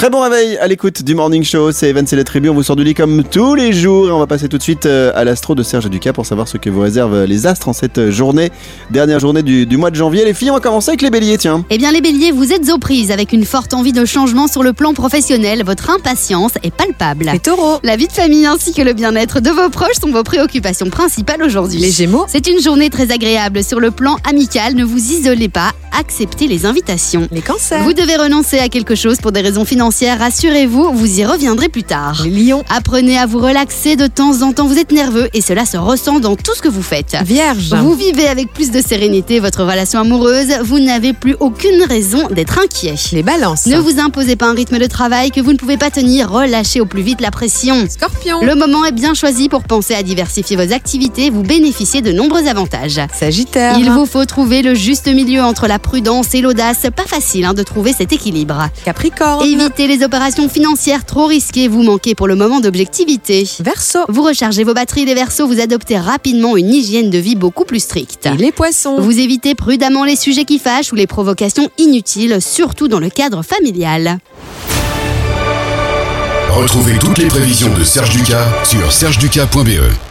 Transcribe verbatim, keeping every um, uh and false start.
Très bon réveil à l'écoute du Morning Show, c'est Evan, c'est la tribu, on vous sort du lit comme tous les jours et on va passer tout de suite à l'astro de Serge Ducas pour savoir ce que vous réservent les astres en cette journée, dernière journée du, du mois de janvier. Les filles, on va commencer avec les béliers, tiens. Eh bien les béliers, vous êtes aux prises avec une forte envie de changement sur le plan professionnel, votre impatience est palpable. Les taureaux, la vie de famille ainsi que le bien-être de vos proches sont vos préoccupations principales aujourd'hui. Les gémeaux, c'est une journée très agréable sur le plan amical, ne vous isolez pas, acceptez les invitations. les cancers, Vous devez renoncer à quelque chose pour des raisons financières, rassurez-vous, vous y reviendrez plus tard. les lions, Apprenez à vous relaxer de temps en temps, vous êtes nerveux et cela se ressent dans tout ce que vous faites. vierges, Vous vivez avec plus de sérénité votre relation amoureuse, vous n'avez plus aucune raison d'être inquiet. les balances, Ne vous imposez pas un rythme de travail que vous ne pouvez pas tenir, relâchez au plus vite la pression. scorpions, Le moment est bien choisi pour penser à diversifier vos activités, vous bénéficiez de nombreux avantages. sagittaire, Il vous faut trouver le juste milieu entre la prudence et l'audace, pas facile hein, de trouver cet équilibre. capricorne, Évitez les opérations financières trop risquées, vous manquez pour le moment d'objectivité. verseau, Vous rechargez vos batteries, les Verseaux, vous adoptez rapidement une hygiène de vie beaucoup plus stricte. et les poissons. Vous évitez prudemment les sujets qui fâchent ou les provocations inutiles, surtout dans le cadre familial. Retrouvez toutes les prévisions de Serge Ducas sur serge ducas point b e.